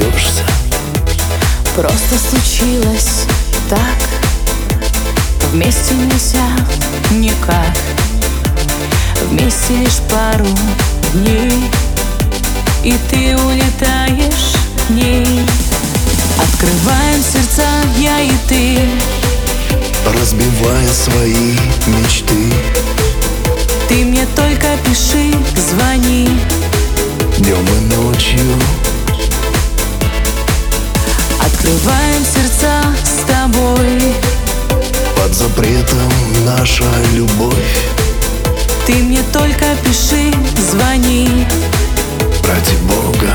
обойдешься. Просто случилось так, вместе нельзя никак. Вместе лишь пару дней, и ты улетаешь к ней. Открываем сердца я и ты, разбивая свои мечты. Ты мне только пиши, звони днем и ночью. Открываем сердца с тобой, под запретом наша любовь. Ты мне только пиши, звони ради Бога.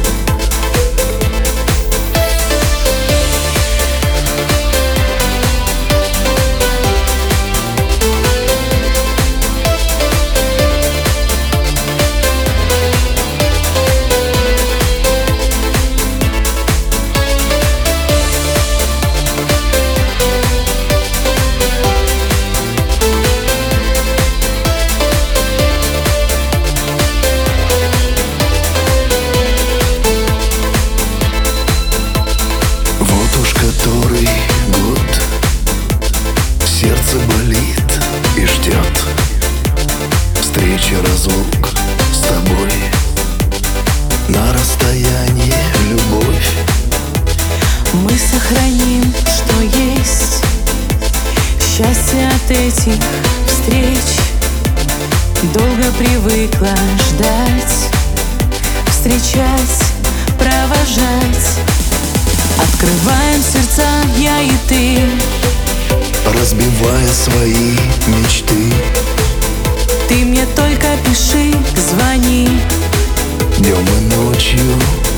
Который год сердце болит и ждет встречи, разлук с тобой. На расстоянии любовь. Мы сохраним, что есть, счастье от этих встреч. Долго привыкла ждать, встречать, провожать. Открываем сердца я и ты, разбивая свои мечты. Ты мне только пиши, звони днем и ночью.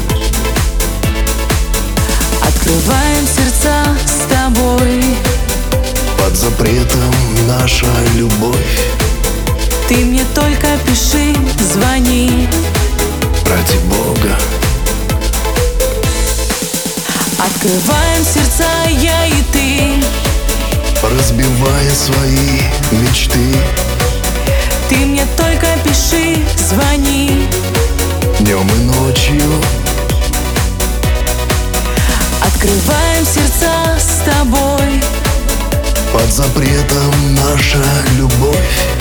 Открываем сердца с тобой, под запретом наша любовь. Ты мне только пиши, звони ради Бога. Открываем сердца я и ты, разбивая свои мечты. Ты мне только пиши, звони днем и ночью. Открываем сердца с тобой, под запретом наша любовь.